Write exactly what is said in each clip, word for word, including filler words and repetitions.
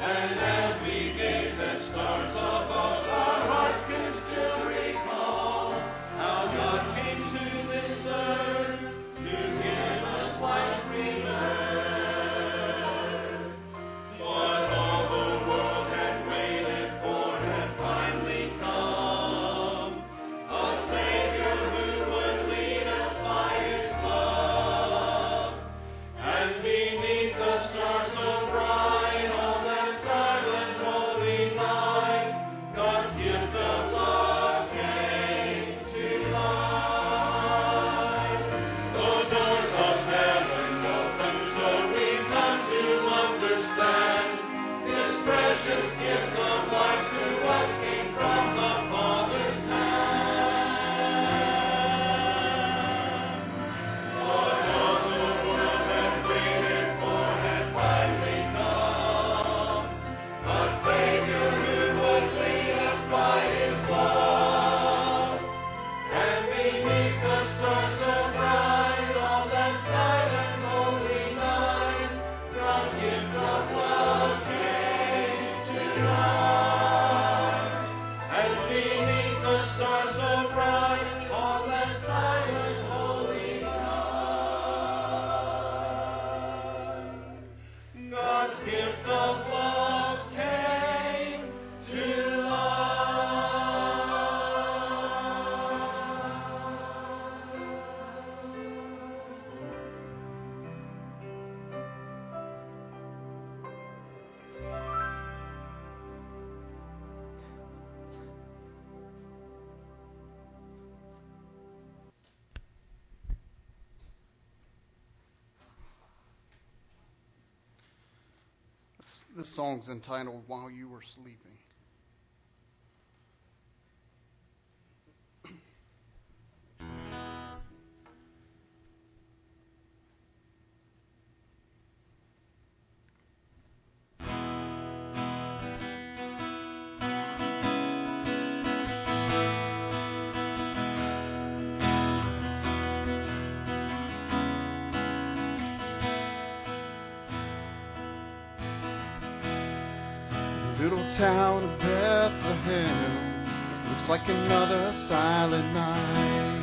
This song's entitled While You Were Sleeping. Little town of Bethlehem looks like another silent night.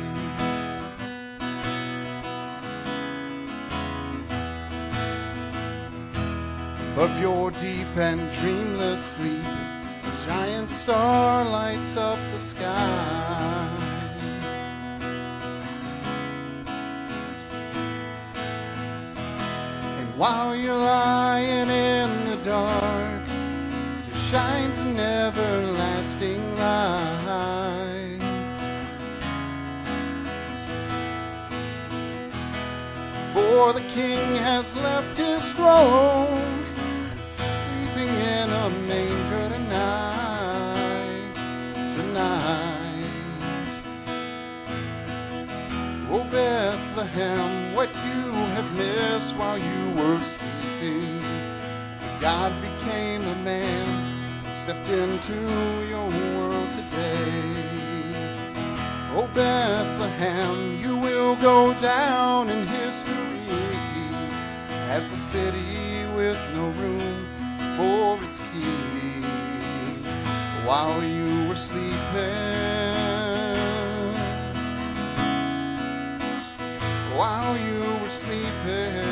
Above your deep and dreamless sleep, a giant star lights up the sky. And while you're lying in the dark, shines an everlasting light. For the King has left his throne, sleeping in a manger tonight, tonight. Oh Bethlehem, what you have missed while you were sleeping. God became a man, stepped into your world today. Oh Bethlehem, you will go down in history as a city with no room for its king. While you were sleeping, while you were sleeping,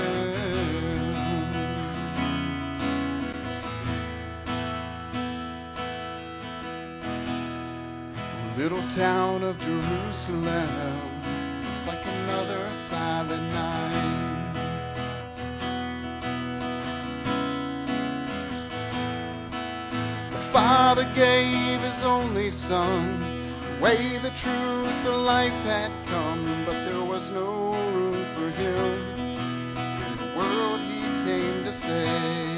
little town of Jerusalem looks like another silent night. The Father gave His only Son, the way, the truth, the life had come, but there was no room for Him in the world He came to save.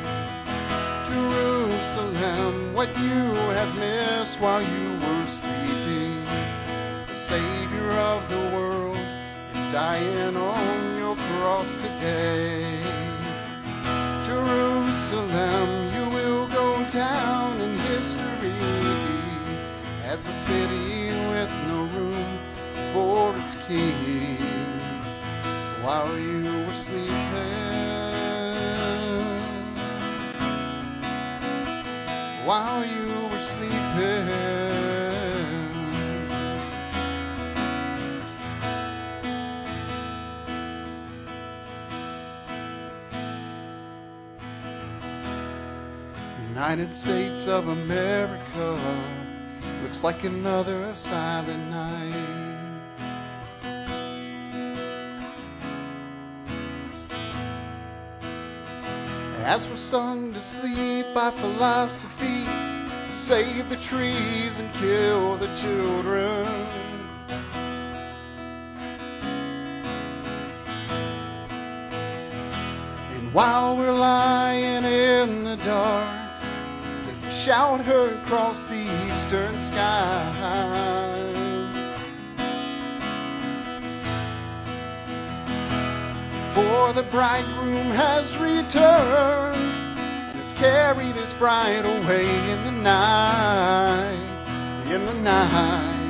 Jerusalem, what you have missed while you were sleeping, the Savior of the world is dying on your cross today. Jerusalem, you will go down in history as a city with no room for its king. While you were sleeping, while you were sleeping. United States of America looks like another silent night. As we're sung to sleep by philosophies to save the trees and kill the children. And while we're lying in the dark, shout heard across the eastern sky. For the bridegroom has returned and has carried his bride away in the night, in the night.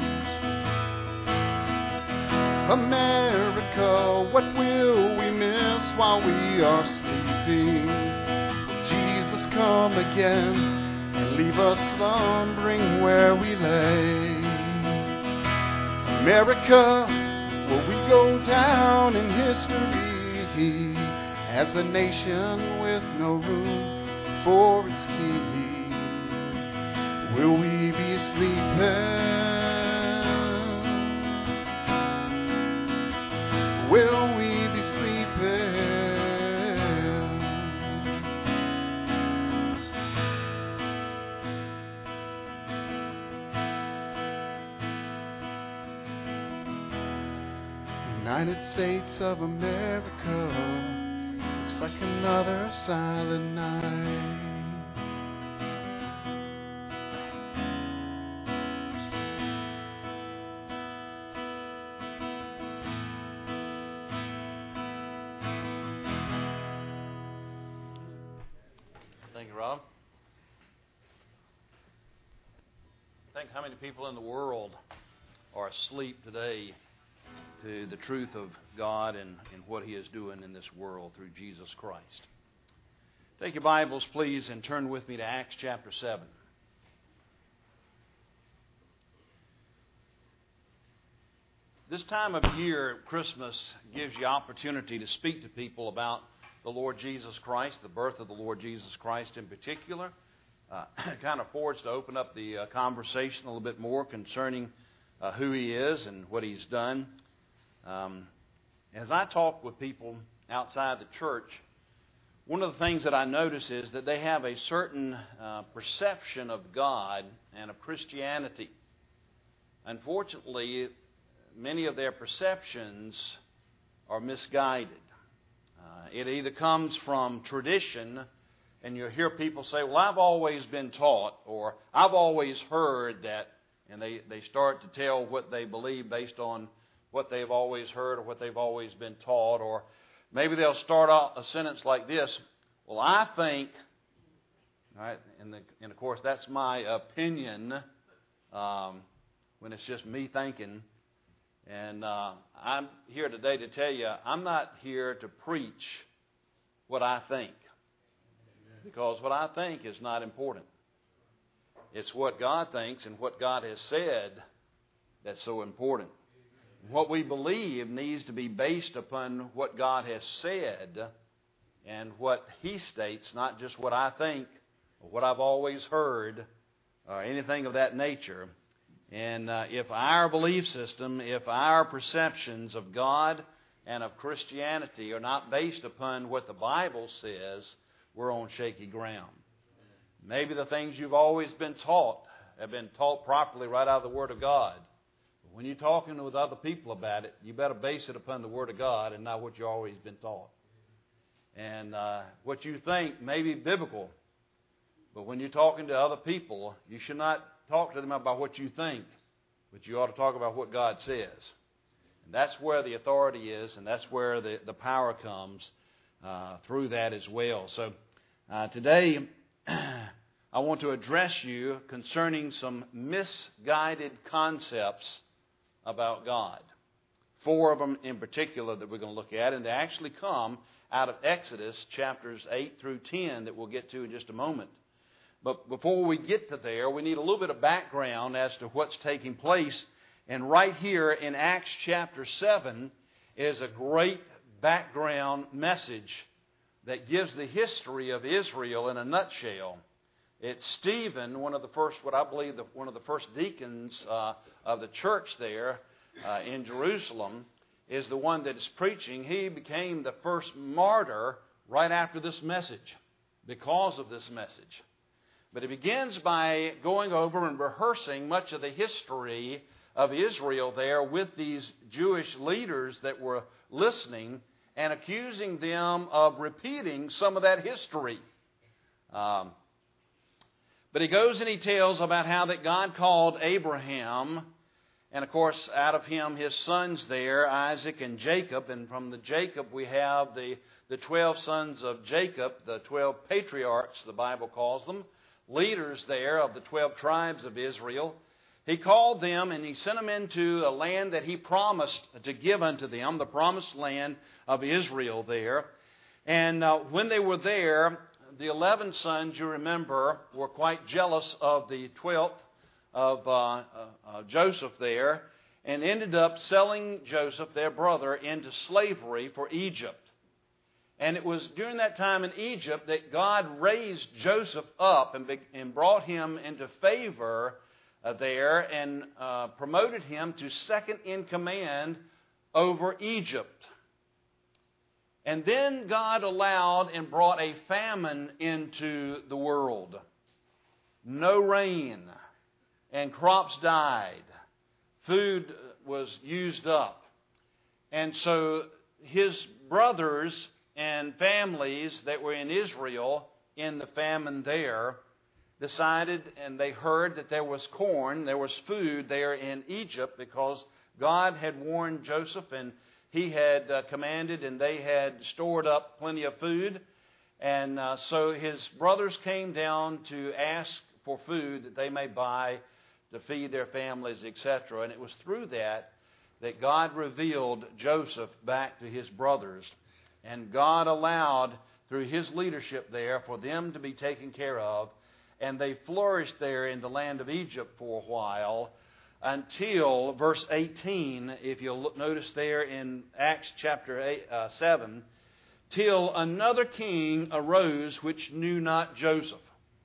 America, what will we miss while we are sleeping? Will Jesus come again and leave us slumbering where we lay? America, will we go down in history as a nation with no room for its king? Will we be sleeping? Will we be sleeping? United States of America looks like another silent night. Thank you, Rob. Think how many people in the world are asleep today to the truth of God and, and what He is doing in this world through Jesus Christ. Take your Bibles, please, and turn with me to Acts chapter seven. This time of year, Christmas, gives you opportunity to speak to people about the Lord Jesus Christ, the birth of the Lord Jesus Christ in particular. Uh, kind of affords to open up the uh, conversation a little bit more concerning uh, who He is and what He's done. Um, as I talk with people outside the church, one of the things that I notice is that they have a certain uh, perception of God and of Christianity. Unfortunately, many of their perceptions are misguided. Uh, it either comes from tradition, and you hear people say, well, I've always been taught, or I've always heard that, and they, they start to tell what they believe based on what they've always heard or what they've always been taught. Or maybe they'll start out a sentence like this, well, I think, right? And, the, and of course, that's my opinion um, when it's just me thinking. And uh, I'm here today to tell you, I'm not here to preach what I think, because what I think is not important. It's what God thinks and what God has said that's so important. What we believe needs to be based upon what God has said and what He states, not just what I think or what I've always heard or anything of that nature. And uh, if our belief system, if our perceptions of God and of Christianity are not based upon what the Bible says, we're on shaky ground. Maybe the things you've always been taught have been taught properly right out of the Word of God. When you're talking with other people about it, you better base it upon the Word of God and not what you've always been taught. And uh, what you think may be biblical, but when you're talking to other people, you should not talk to them about what you think, but you ought to talk about what God says. And that's where the authority is, and that's where the, the power comes uh, through that as well. So uh, today, I want to address you concerning some misguided concepts about God. Four of them in particular that we're going to look at, and they actually come out of Exodus chapters eight through ten that we'll get to in just a moment. But before we get to there, we need a little bit of background as to what's taking place. And right here in Acts chapter seven is a great background message that gives the history of Israel in a nutshell. It's Stephen, one of the first, what I believe, the, one of the first deacons uh, of the church there uh, in Jerusalem, is the one that is preaching. He became the first martyr right after this message, because of this message. But he begins by going over and rehearsing much of the history of Israel there with these Jewish leaders that were listening and accusing them of repeating some of that history. Um, but he goes and he tells about how that God called Abraham, and of course out of him his sons there, Isaac and Jacob, and from the Jacob we have the, the twelve sons of Jacob, the twelve patriarchs the Bible calls them, leaders there of the twelve tribes of Israel. He called them and he sent them into a land that he promised to give unto them, the promised land of Israel there. And uh, when they were there, the eleven sons, you remember, were quite jealous of the twelfth of uh, uh, uh, Joseph there, and ended up selling Joseph, their brother, into slavery for Egypt. And it was during that time in Egypt that God raised Joseph up and, be, and brought him into favor uh, there and uh, promoted him to second in command over Egypt. And then God allowed and brought a famine into the world. No rain, and crops died. Food was used up. And so his brothers and families that were in Israel in the famine there decided, and they heard that there was corn, there was food there in Egypt, because God had warned Joseph and he had uh, commanded, and they had stored up plenty of food. And uh, so his brothers came down to ask for food that they may buy to feed their families, et cetera. And it was through that that God revealed Joseph back to his brothers. And God allowed, through his leadership there, for them to be taken care of. And they flourished there in the land of Egypt for a while, until verse eighteen, if you'll look, notice there in Acts chapter eight, uh, seven, till another king arose which knew not Joseph.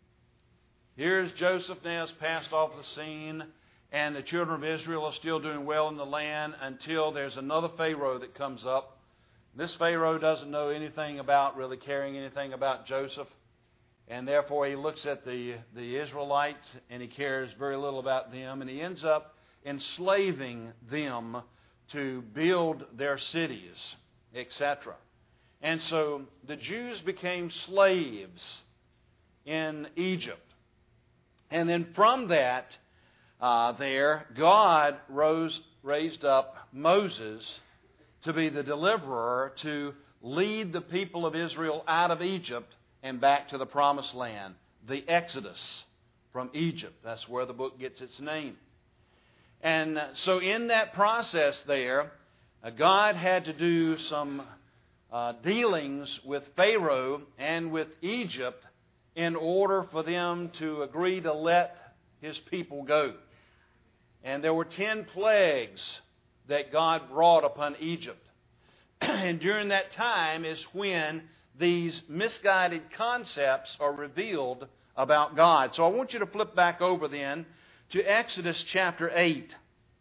Here's Joseph now has passed off the scene, and the children of Israel are still doing well in the land until there's another Pharaoh that comes up. This Pharaoh doesn't know anything about, really caring anything about Joseph. And therefore he looks at the, the Israelites and he cares very little about them. And he ends up enslaving them to build their cities, et cetera. And so the Jews became slaves in Egypt. And then from that, uh, there, God rose, raised up Moses to be the deliverer, to lead the people of Israel out of Egypt and back to the promised land, the Exodus from Egypt. That's where the book gets its name. And so in that process there, uh, God had to do some uh, dealings with Pharaoh and with Egypt in order for them to agree to let his people go. And there were ten plagues that God brought upon Egypt. And during that time is when these misguided concepts are revealed about God. So I want you to flip back over then to Exodus chapter eight.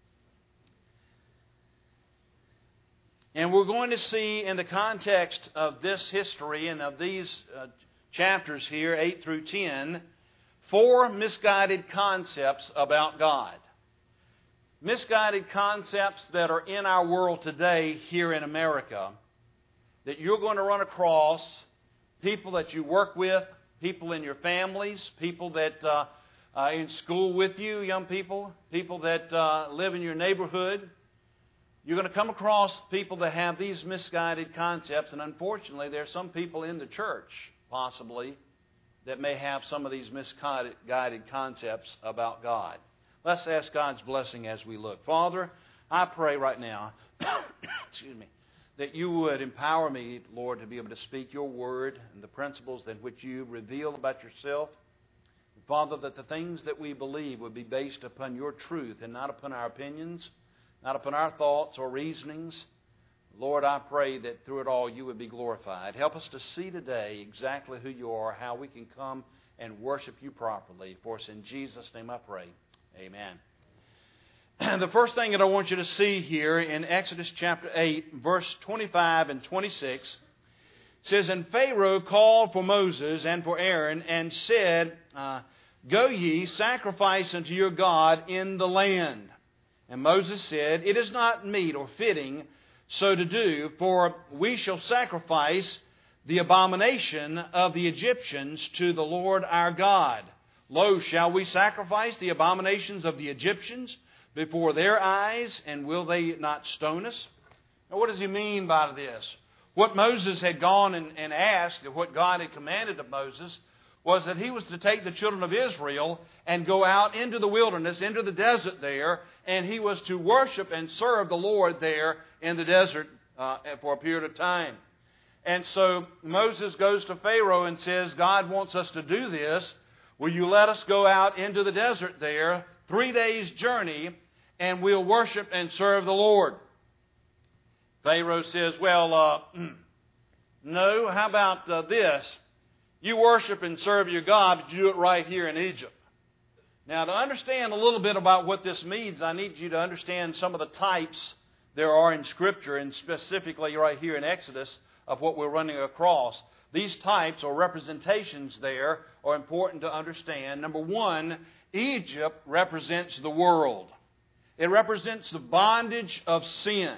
And we're going to see in the context of this history and of these uh, chapters here, eight through ten, four misguided concepts about God. Misguided concepts that are in our world today here in America, that you're going to run across, people that you work with, people in your families, people that uh, are in school with you, young people, people that uh, live in your neighborhood. You're going to come across people that have these misguided concepts, and unfortunately there are some people in the church, possibly, that may have some of these misguided concepts about God. Let's ask God's blessing as we look. Father, I pray right now, excuse me, that you would empower me, Lord, to be able to speak your word and the principles in which you reveal about yourself, Father, that the things that we believe would be based upon your truth and not upon our opinions, not upon our thoughts or reasonings. Lord, I pray that through it all you would be glorified. Help us to see today exactly who you are, how we can come and worship you properly. For us in Jesus' name I pray. Amen. The first thing that I want you to see here in Exodus chapter eight, verse twenty-five and twenty-six, says, And Pharaoh called for Moses and for Aaron and said, uh, Go ye, sacrifice unto your God in the land. And Moses said, It is not meet or fitting so to do, for we shall sacrifice the abomination of the Egyptians to the Lord our God. Lo, shall we sacrifice the abominations of the Egyptians before their eyes, and will they not stone us? Now, what does he mean by this? What Moses had gone and, and asked, and what God had commanded of Moses, was that he was to take the children of Israel and go out into the wilderness, into the desert there, and he was to worship and serve the Lord there in the desert uh, for a period of time. And so Moses goes to Pharaoh and says, God wants us to do this. Will you let us go out into the desert there, three days' journey, and we'll worship and serve the Lord? Pharaoh says, well, uh, no, how about uh, this? You worship and serve your God, but you do it right here in Egypt. Now, to understand a little bit about what this means, I need you to understand some of the types there are in Scripture, and specifically right here in Exodus, of what we're running across. These types or representations there are important to understand. Number one, Egypt represents the world. It represents the bondage of sin.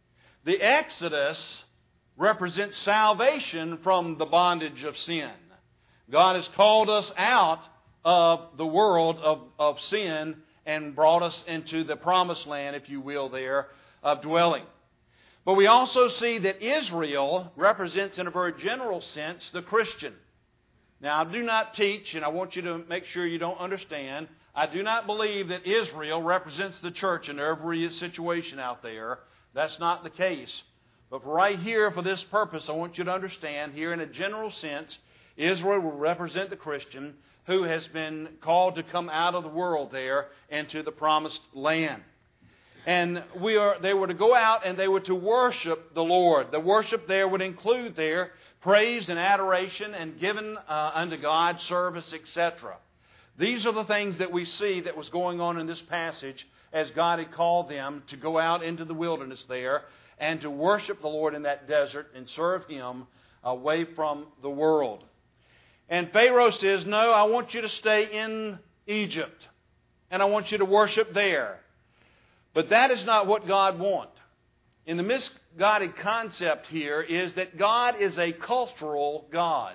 The Exodus represents salvation from the bondage of sin. God has called us out of the world of, of sin and brought us into the promised land, if you will, there of dwelling. But we also see that Israel represents, in a very general sense, the Christian. Now, I do not teach, and I want you to make sure you don't understand, I do not believe that Israel represents the church in every situation out there. That's not the case. But right here, for this purpose, I want you to understand, here in a general sense, Israel will represent the Christian who has been called to come out of the world there into the promised land. And we are, they were to go out and they were to worship the Lord. The worship there would include their praise and adoration and given uh, unto God service, et cetera. These are the things that we see that was going on in this passage as God had called them to go out into the wilderness there and to worship the Lord in that desert and serve Him away from the world. And Pharaoh says, no, I want you to stay in Egypt and I want you to worship there. But that is not what God wants. In the misguided concept here is that God is a cultural God.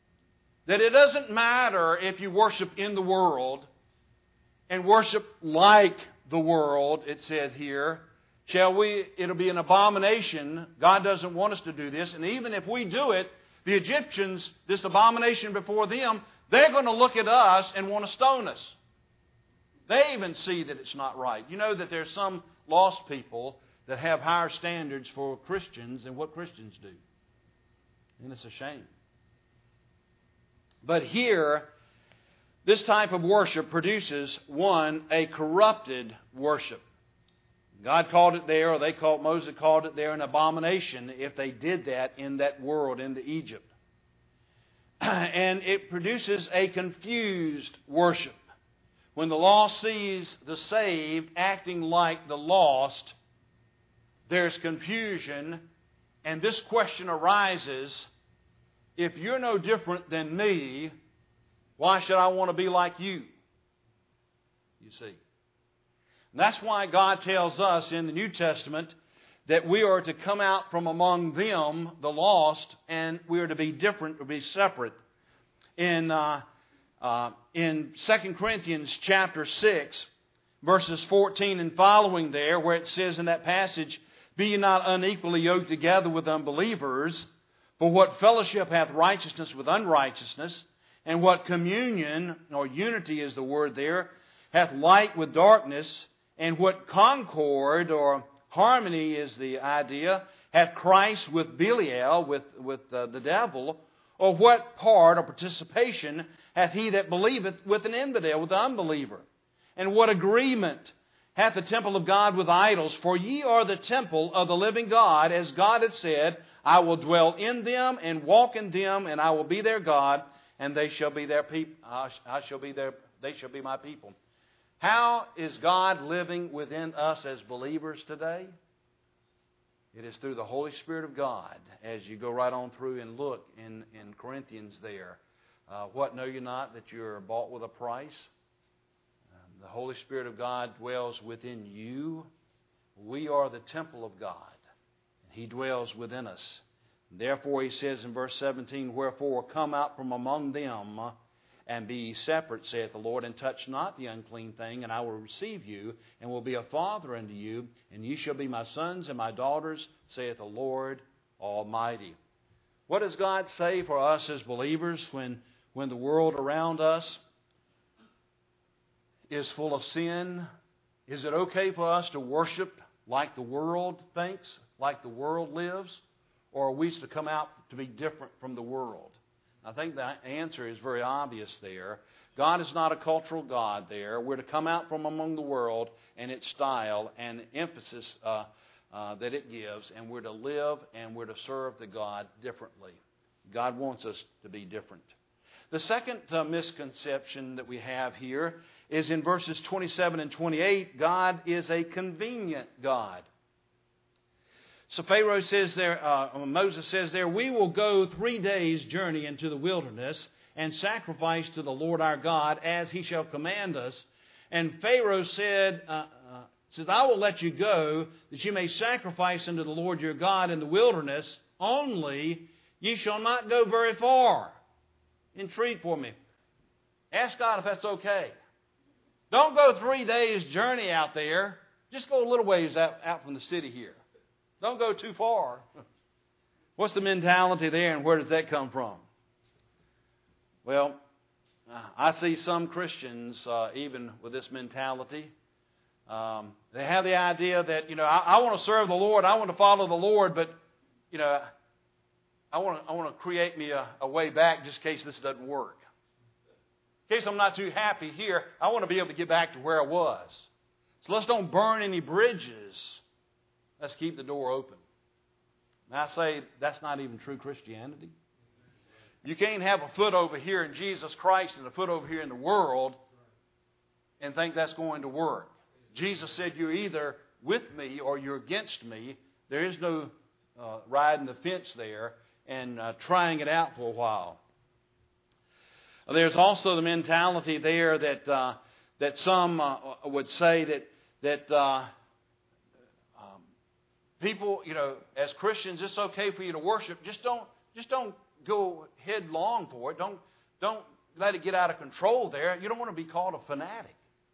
That it doesn't matter if you worship in the world and worship like the world, it said here. Shall we? It'll be an abomination. God doesn't want us to do this. And even if we do it, the Egyptians, this abomination before them, they're going to look at us and want to stone us. They even see that it's not right. You know that there's some lost people that have higher standards for Christians than what Christians do. And it's a shame. But here, this type of worship produces, one, a corrupted worship. God called it there, or they called, Moses called it there, an abomination if they did that in that world, in the Egypt. And it produces a confused worship. When the lost sees the saved acting like the lost, there's confusion, and this question arises, if you're no different than me, why should I want to be like you? You see. And that's why God tells us in the New Testament that we are to come out from among them, the lost, and we are to be different, to be separate. In uh, uh, in Second Corinthians chapter six, verses fourteen and following there, where it says in that passage, Be ye not unequally yoked together with unbelievers, for what fellowship hath righteousness with unrighteousness, and what communion, or unity is the word there, hath light with darkness, and what concord, or harmony is the idea, hath Christ with Belial, with, with uh, the devil, Or what part or participation hath he that believeth with an infidel, with the unbeliever? And what agreement hath the temple of God with idols? For ye are the temple of the living God, as God hath said, I will dwell in them and walk in them, and I will be their God, and they shall be their people. I shall be their. They shall be my people. How is God living within us as believers today? It is through the Holy Spirit of God, as you go right on through and look in, in Corinthians there. Uh, what know you not, that you are bought with a price? Um, the Holy Spirit of God dwells within you. We are the temple of God, and He dwells within us. Therefore, He says in verse seventeen, Wherefore come out from among them, and be ye separate, saith the Lord, and touch not the unclean thing, and I will receive you, and will be a father unto you, and ye shall be my sons and my daughters, saith the Lord Almighty. What does God say for us as believers when, when the world around us is full of sin? Is it okay for us to worship like the world thinks, like the world lives? Or are we to come out to be different from the world? I think the answer is very obvious there. God is not a cultural God there. We're to come out from among the world and its style and emphasis uh, uh, that it gives, and we're to live and we're to serve the God differently. God wants us to be different. The second uh, misconception that we have here is in verses twenty-seven and twenty-eight, God is a convenient God. So Pharaoh says there, uh, Moses says there, we will go three days' journey into the wilderness and sacrifice to the Lord our God as He shall command us. And Pharaoh said, uh, uh, says, I will let you go that you may sacrifice unto the Lord your God in the wilderness. Only ye shall not go very far. Entreat for me. Ask God if that's okay. Don't go three days' journey out there. Just go a little ways out, out from the city here. Don't go too far. What's the mentality there, and where does that come from? Well, I see some Christians, uh, even with this mentality, um, they have the idea that, you know, I, I want to serve the Lord, I want to follow the Lord, but, you know, I want to, I want to create me a, a way back just in case this doesn't work. In case I'm not too happy here, I want to be able to get back to where I was. So let's don't burn any bridges. Let's keep the door open. Now I say that's not even true Christianity. You can't have a foot over here in Jesus Christ and a foot over here in the world and think that's going to work. Jesus said you're either with me or you're against me. There is no uh, riding the fence there and uh, trying it out for a while. There's also the mentality there that uh, that some uh, would say that that uh, um, people, you know, as Christians, it's okay for you to worship. Just don't, just don't go headlong for it. Don't, don't let it get out of control there. You don't want to be called a fanatic.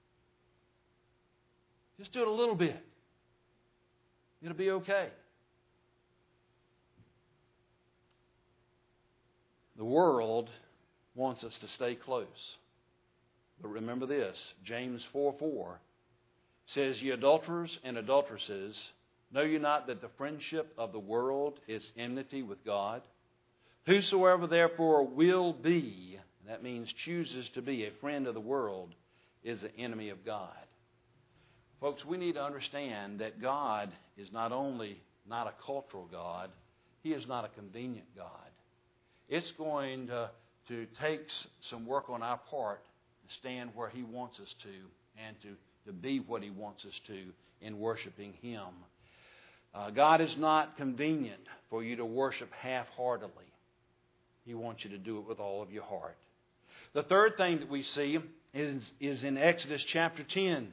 Just do it a little bit. It'll be okay. The world wants us to stay close. But remember this, James four four says, Ye adulterers and adulteresses, know you not that the friendship of the world is enmity with God? Whosoever therefore will be, and that means chooses to be a friend of the world, is an enemy of God. Folks, we need to understand that God is not only not a cultural God, He is not a convenient God. It's going to, to take some work on our part to stand where He wants us to and to, to be what He wants us to in worshiping Him. Uh, God is not convenient for you to worship half-heartedly. He wants you to do it with all of your heart. The third thing that we see is, is in Exodus chapter ten.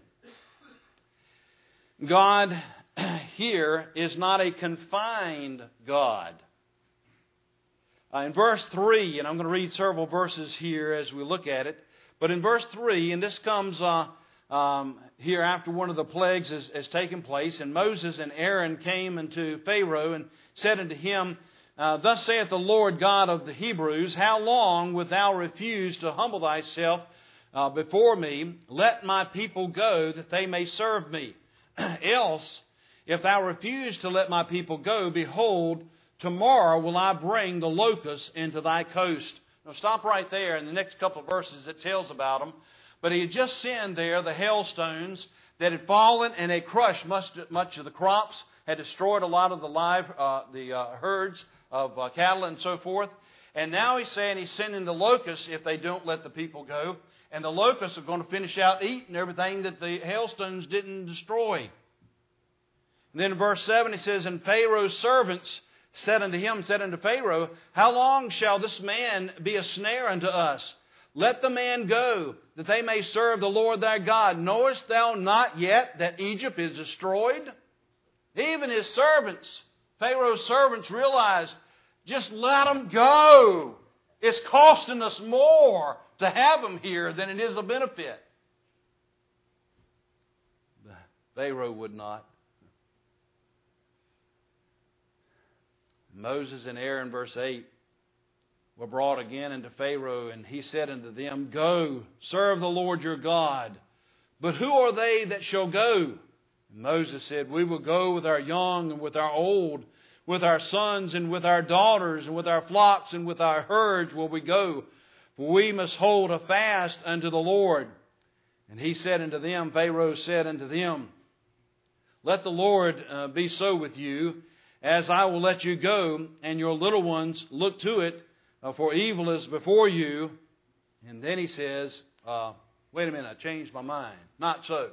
God here is not a confined God. Uh, in verse three, and I'm going to read several verses here as we look at it, but in verse three, and this comes uh, um, here after one of the plagues has, has taken place, and Moses and Aaron came unto Pharaoh and said unto him, uh, Thus saith the Lord God of the Hebrews, How long wilt thou refuse to humble thyself uh, before me? Let my people go, that they may serve me. Else, if thou refuse to let my people go, behold, tomorrow will I bring the locusts into thy coast. Now stop right there. In the next couple of verses it tells about them. But he had just seen there the hailstones that had fallen and had crushed much, much of the crops, had destroyed a lot of the live, uh, the uh, herds of uh, cattle and so forth. And now he's saying he's sending the locusts if they don't let the people go. And the locusts are going to finish out eating everything that the hailstones didn't destroy. And then in verse seven he says, and Pharaoh's servants said unto him, said unto Pharaoh, how long shall this man be a snare unto us? Let the man go, that they may serve the Lord thy God. Knowest thou not yet that Egypt is destroyed? Even his servants, Pharaoh's servants, realized, just let them go. It's costing us more to have them here than it is a benefit. But Pharaoh would not. Moses and Aaron, verse eight, were brought again unto Pharaoh, and he said unto them, go, serve the Lord your God. But who are they that shall go? And Moses said, we will go with our young and with our old, with our sons and with our daughters, and with our flocks and with our herds will we go. For we must hold a fast unto the Lord. And he said unto them, Pharaoh said unto them, let the Lord uh, be so with you, as I will let you go, and your little ones look to it, uh, for evil is before you. And then he says, uh, wait a minute, I changed my mind. Not so.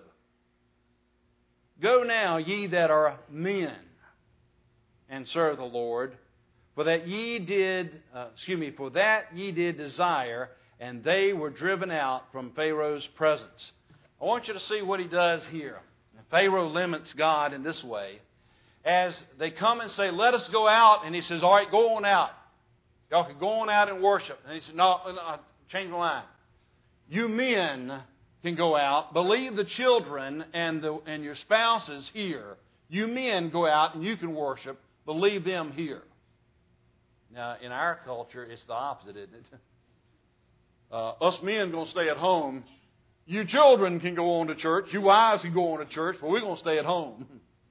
Go now, ye that are men, and serve the Lord, for that ye did, uh, excuse me, for that ye did desire, and they were driven out from Pharaoh's presence. I want you to see what he does here. Pharaoh limits God in this way. As they come and say, let us go out, and he says, all right, go on out. Y'all can go on out and worship. And he said, no, no I changed my mind. You men can go out, but leave the children and, the, and your spouses here. You men go out and you can worship, but leave them here. Now, in our culture, it's the opposite, isn't it? Uh, us men going to stay at home. You children can go on to church. You wives can go on to church, but we're going to stay at home.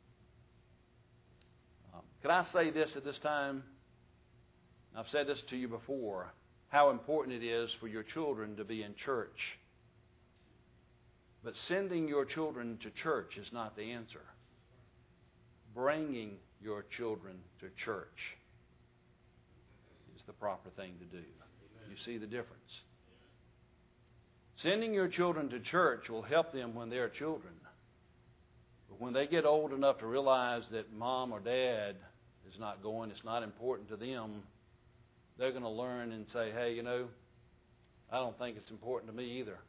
um, can I say this at this time? I've said this to you before, how important it is for your children to be in church. But sending your children to church is not the answer. Bringing your children to church is the proper thing to do. You see the difference? Sending your children to church will help them when they're children. But when they get old enough to realize that mom or dad is not going, it's not important to them, they're going to learn and say, hey, you know, I don't think it's important to me either.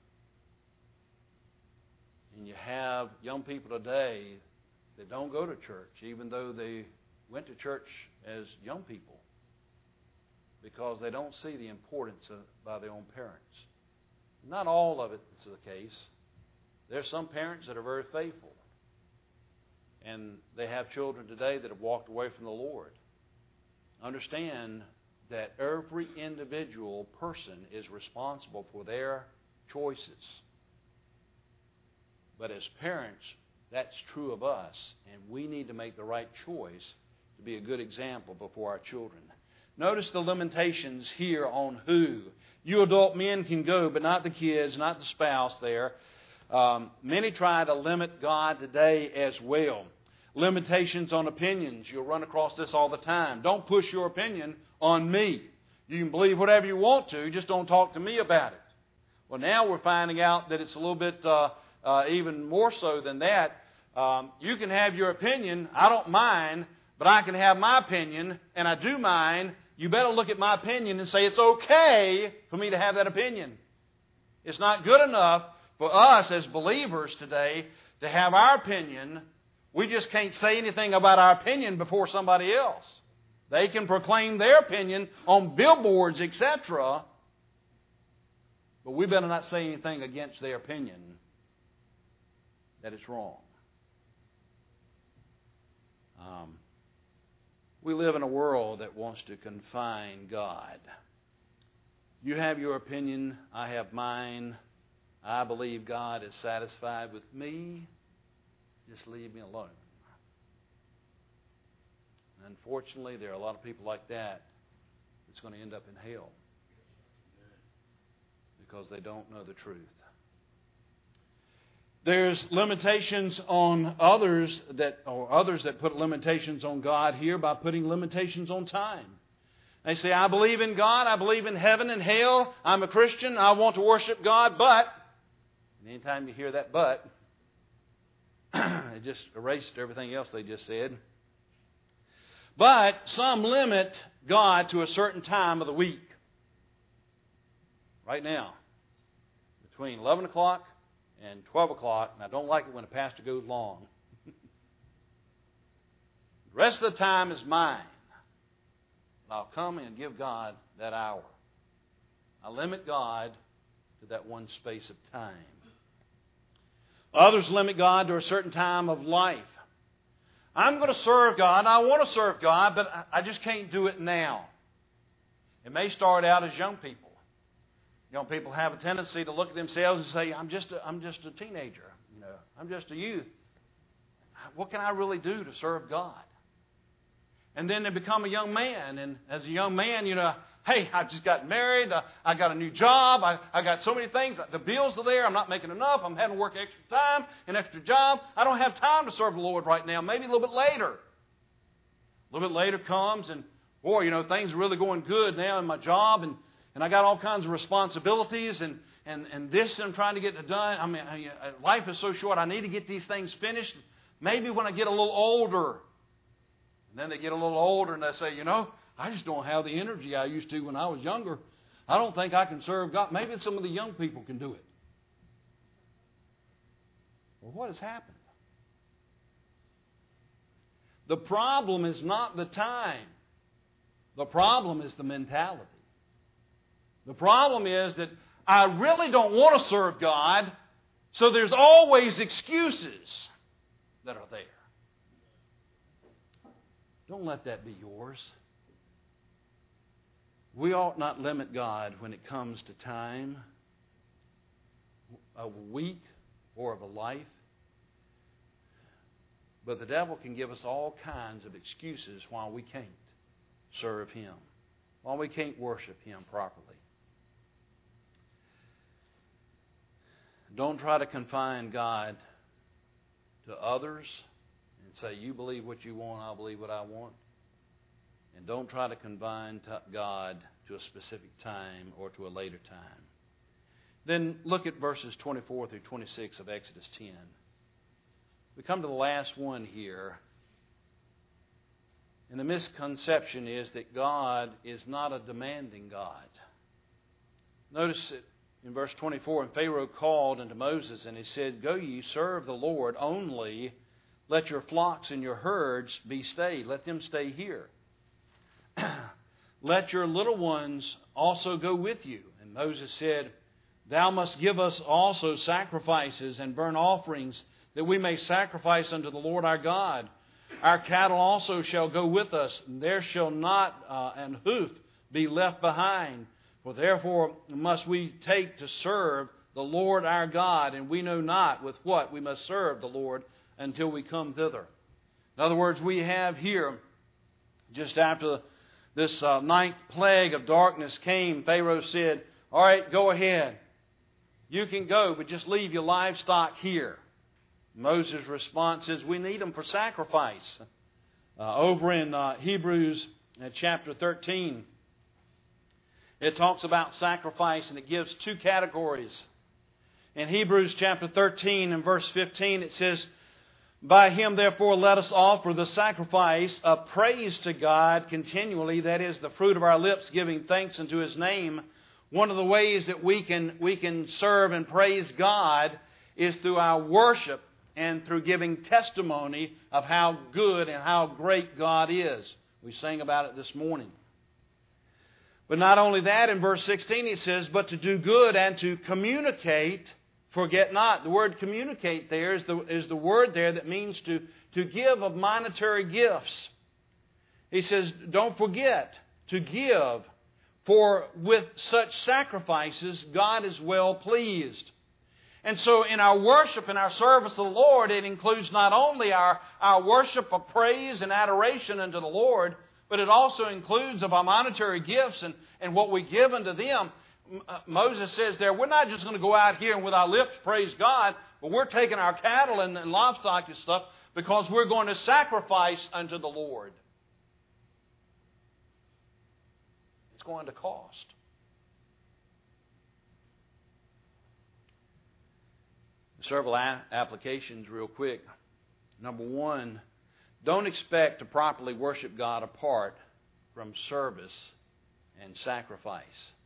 And you have young people today that don't go to church, even though they went to church as young people, because they don't see the importance of by their own parents. Not all of it is the case. There's some parents that are very faithful, and they have children today that have walked away from the Lord. Understand that every individual person is responsible for their choices. But as parents, that's true of us, and we need to make the right choice to be a good example before our children. Notice the limitations here on who. You adult men can go, but not the kids, not the spouse there. Um, many try to limit God today as well. Limitations on opinions. You'll run across this all the time. Don't push your opinion on me. You can believe whatever you want to, just don't talk to me about it. Well, now we're finding out that it's a little bit uh, uh, even more so than that. Um, you can have your opinion. I don't mind, but I can have my opinion, and I do mind. You better look at my opinion and say it's okay for me to have that opinion. It's not good enough for us as believers today to have our opinion. We just can't say anything about our opinion before somebody else. They can proclaim their opinion on billboards, et cetera, but we better not say anything against their opinion that it's wrong. Um, we live in a world that wants to confine God. You have your opinion, I have mine. I believe God is satisfied with me. Just leave me alone. And unfortunately, there are a lot of people like that that's going to end up in hell because they don't know the truth. There's limitations on others that, or others that put limitations on God here by putting limitations on time. They say, I believe in God, I believe in heaven and hell, I'm a Christian, I want to worship God, but, and anytime you hear that but, it just erased everything else they just said. But some limit God to a certain time of the week. Right now, between eleven o'clock and twelve o'clock, and I don't like it when a pastor goes long. The rest of the time is mine. I'll come and give God that hour. I limit God to that one space of time. Others limit God to a certain time of life. I'm going to serve God. I want to serve God, but I just can't do it now. It may start out as young people. Young people have a tendency to look at themselves and say, I'm just a, I'm just a teenager. You know, I'm just a youth. What can I really do to serve God? And then they become a young man. And as a young man, you know, hey, I just got married. I, I got a new job. I, I got so many things. The bills are there. I'm not making enough. I'm having to work extra time, an extra job. I don't have time to serve the Lord right now. Maybe a little bit later. A little bit later comes and, boy, you know, things are really going good now in my job. And, and I got all kinds of responsibilities and, and, and this I'm trying to get done. I mean, I, life is so short. I need to get these things finished. Maybe when I get a little older. And then they get a little older and they say, you know, I just don't have the energy I used to when I was younger. I don't think I can serve God. Maybe some of the young people can do it. Well, what has happened? The problem is not the time. The problem is the mentality. The problem is that I really don't want to serve God, so there's always excuses that are there. Don't let that be yours. We ought not limit God when it comes to time, a week, or of a life. But the devil can give us all kinds of excuses why we can't serve Him, why we can't worship Him properly. Don't try to confine God to others and say, you believe what you want, I'll believe what I want. And don't try to confine God to a specific time or to a later time. Then look at verses twenty-four through twenty-six of Exodus ten. We come to the last one here. And the misconception is that God is not a demanding God. Notice it in verse twenty-four, and Pharaoh called unto Moses, and he said, Go ye, serve the Lord, only let your flocks and your herds be stayed. Let them stay here. Let your little ones also go with you. And Moses said, Thou must give us also sacrifices and burnt offerings, that we may sacrifice unto the Lord our God. Our cattle also shall go with us, and there shall not uh, an hoof be left behind. For therefore must we take to serve the Lord our God, and we know not with what we must serve the Lord until we come thither. In other words, we have here, just after this uh, ninth plague of darkness came, Pharaoh said, all right, go ahead. You can go, but just leave your livestock here. Moses' response is, we need them for sacrifice. Uh, over in uh, Hebrews uh, chapter thirteen, it talks about sacrifice, and it gives two categories. In Hebrews chapter thirteen and verse fifteen, it says, By him, therefore, let us offer the sacrifice of praise to God continually, that is, the fruit of our lips, giving thanks unto His name. One of the ways that we can, we can serve and praise God is through our worship and through giving testimony of how good and how great God is. We sang about it this morning. But not only that, in verse sixteen he says, But to do good and to communicate, forget not. The word communicate there is the, is the word there that means to, to give of monetary gifts. He says, don't forget to give, for with such sacrifices God is well pleased. And so in our worship and our service to the Lord, it includes not only our, our worship of praise and adoration unto the Lord, but it also includes of our monetary gifts and, and what we give unto them. Moses says there, we're not just going to go out here and with our lips praise God, but we're taking our cattle and, and livestock and stuff because we're going to sacrifice unto the Lord. It's going to cost. Several a- applications real quick. Number one, don't expect to properly worship God apart from service and sacrifice.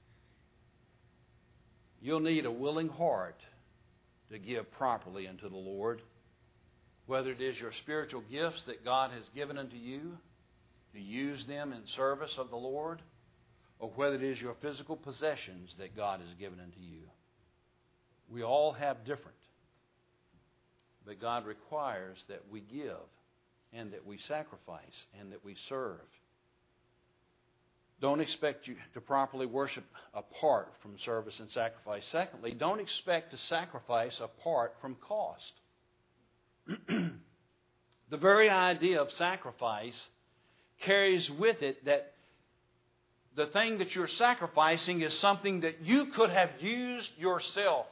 You'll need a willing heart to give properly unto the Lord, whether it is your spiritual gifts that God has given unto you, to use them in service of the Lord, or whether it is your physical possessions that God has given unto you. We all have different. But God requires that we give and that we sacrifice and that we serve. Don't expect you to properly worship apart from service and sacrifice. Secondly, don't expect to sacrifice apart from cost. The very idea of sacrifice carries with it that the thing that you're sacrificing is something that you could have used yourself.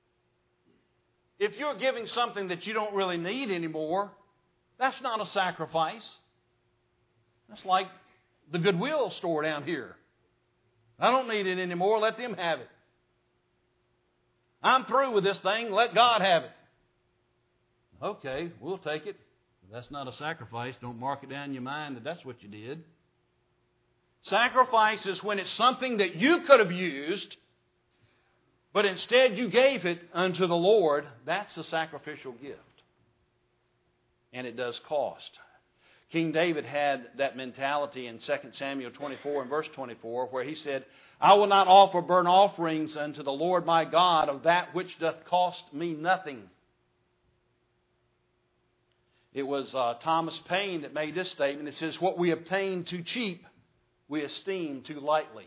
If you're giving something that you don't really need anymore, that's not a sacrifice. That's like the Goodwill store down here. I don't need it anymore. Let them have it. I'm through with this thing. Let God have it. Okay, we'll take it. That's not a sacrifice. Don't mark it down in your mind that that's what you did. Sacrifice is when it's something that you could have used, but instead you gave it unto the Lord. That's a sacrificial gift. And it does cost. King David had that mentality in Second Samuel twenty-four and verse twenty-four, where he said, I will not offer burnt offerings unto the Lord my God of that which doth cost me nothing. It was uh, Thomas Paine that made this statement. It says, what we obtain too cheap, we esteem too lightly.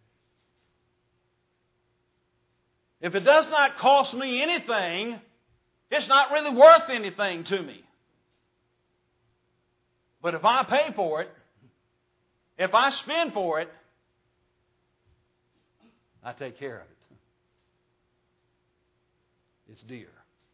If it does not cost me anything, it's not really worth anything to me. But if I pay for it, if I spend for it, I take care of it. It's dear.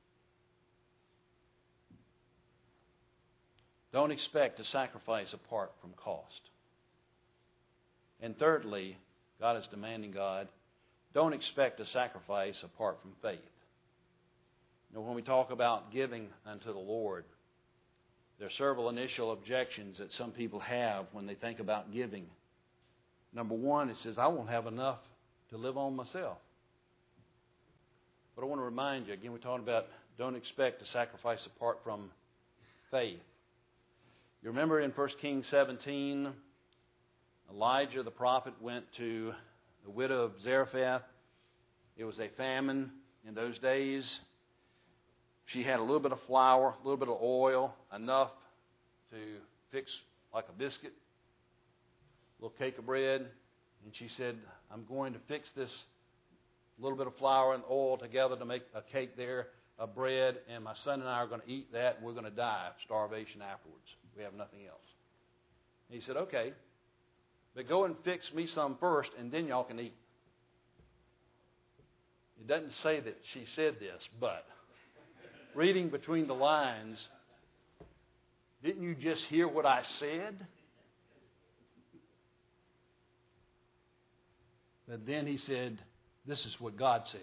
Don't expect to sacrifice apart from cost. And thirdly, God is demanding God, don't expect to sacrifice apart from faith. You know, when we talk about giving unto the Lord, there are several initial objections that some people have when they think about giving. Number one, it says, I won't have enough to live on myself. But I want to remind you, again, we're talking about don't expect to sacrifice apart from faith. You remember in First Kings seventeen, Elijah the prophet went to the widow of Zarephath. It was a famine in those days. She had a little bit of flour, a little bit of oil, enough to fix like a biscuit, a little cake of bread. And she said, I'm going to fix this little bit of flour and oil together to make a cake there of bread, and my son and I are going to eat that, and we're going to die of starvation afterwards. We have nothing else. And he said, okay, but go and fix me some first, and then y'all can eat. It doesn't say that she said this, but reading between the lines, didn't you just hear what I said? But then he said, this is what God says.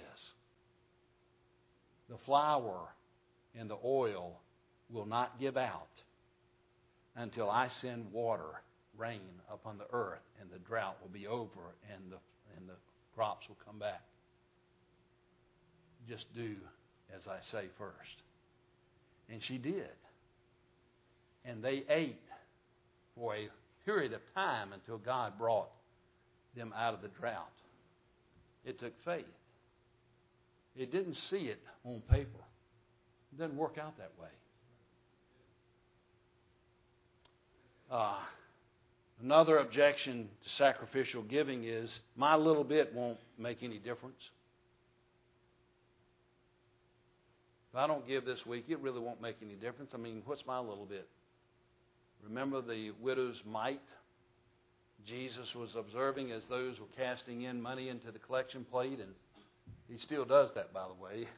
The flour and the oil will not give out until I send water, rain upon the earth, and the drought will be over, and the, and the crops will come back. Just do as I say first. And she did. And they ate for a period of time until God brought them out of the drought. It took faith. It didn't see it on paper. It doesn't work out that way. Uh, another objection to sacrificial giving is my little bit won't make any difference. if I don't give this week, it really won't make any difference. I mean, what's my little bit? Remember the widow's mite? Jesus was observing as those were casting in money into the collection plate, and he still does that, by the way.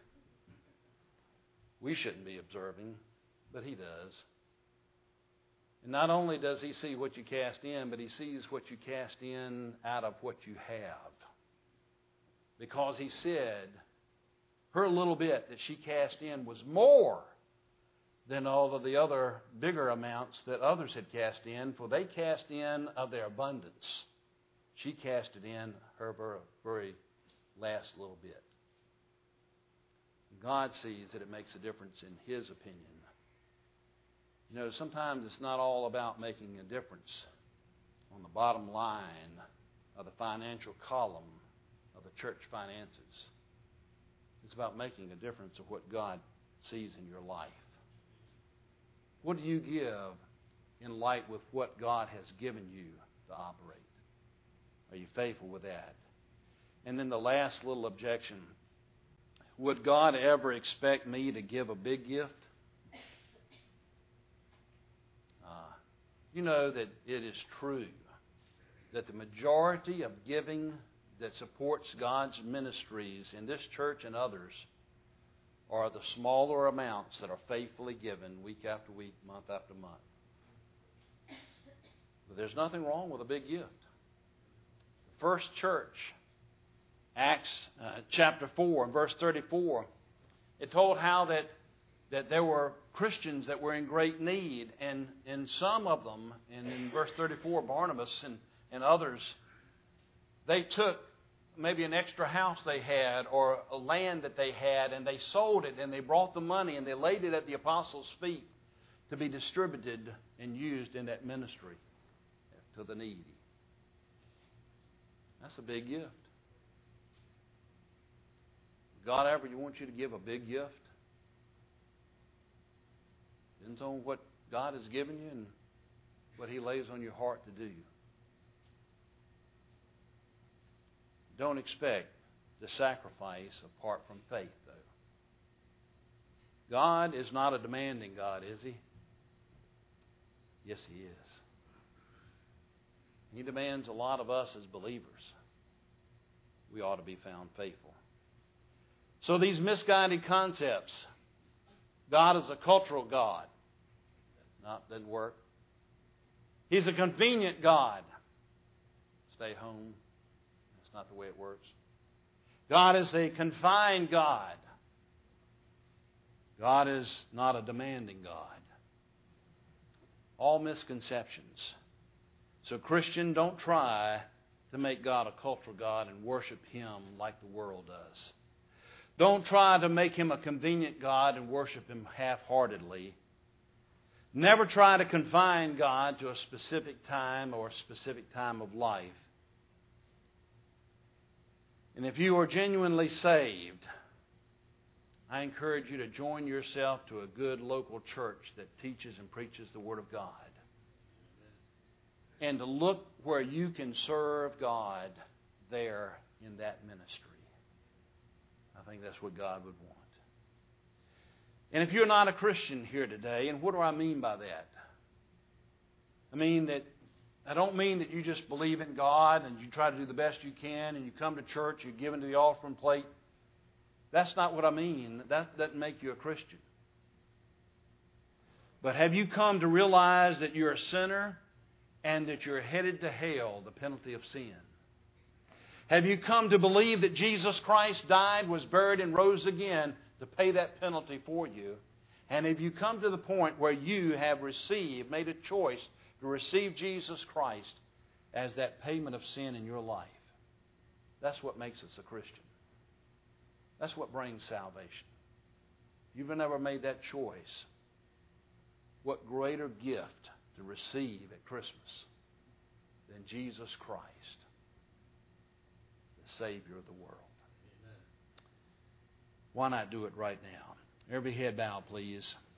We shouldn't be observing, but he does. And not only does he see what you cast in, but he sees what you cast in out of what you have. Because he said her little bit that she cast in was more than all of the other bigger amounts that others had cast in, for they cast in of their abundance. She cast it in her very, very last little bit. God sees that it makes a difference in his opinion. You know, sometimes it's not all about making a difference on the bottom line of the financial column of the church finances. It's about making a difference of what God sees in your life. What do you give in light with what God has given you to operate? Are you faithful with that? And then the last little objection. Would God ever expect me to give a big gift? Uh, you know that it is true that the majority of giving that supports God's ministries in this church and others are the smaller amounts that are faithfully given week after week, month after month. But there's nothing wrong with a big gift. The first church, Acts uh, chapter four and verse thirty-four, it told how that, that there were Christians that were in great need, and, and some of them, and in verse thirty-four, Barnabas and, and others, they took maybe an extra house they had or a land that they had, and they sold it, and they brought the money, and they laid it at the apostles' feet to be distributed and used in that ministry to the needy. That's a big gift. God ever you want you to give a big gift? Depends on what God has given you and what he lays on your heart to do. Don't expect the sacrifice apart from faith, though. God is not a demanding God, is he? Yes, he is. He demands a lot of us as believers. We ought to be found faithful. So these misguided concepts, God is a cultural God. No, doesn't work. He's a convenient God. Stay home. That's not the way it works. God is a confined God. God is not a demanding God. All misconceptions. So Christian, don't try to make God a cultural God and worship him like the world does. Don't try to make him a convenient God and worship him half-heartedly. Never try to confine God to a specific time or a specific time of life. And if you are genuinely saved, I encourage you to join yourself to a good local church that teaches and preaches the Word of God. And to look where you can serve God there in that ministry. I think that's what God would want. And if you're not a Christian here today, and what do I mean by that? I mean that I don't mean that you just believe in God and you try to do the best you can and you come to church, you give into the offering plate. That's not what I mean. That doesn't make you a Christian. But have you come to realize that you're a sinner and that you're headed to hell, the penalty of sin? Have you come to believe that Jesus Christ died, was buried, and rose again to pay that penalty for you? And have you come to the point where you have received, made a choice to receive Jesus Christ as that payment of sin in your life? That's what makes us a Christian. That's what brings salvation. If you've never made that choice, what greater gift to receive at Christmas than Jesus Christ, the Savior of the world? Amen. Why not do it right now? Every head bow, please.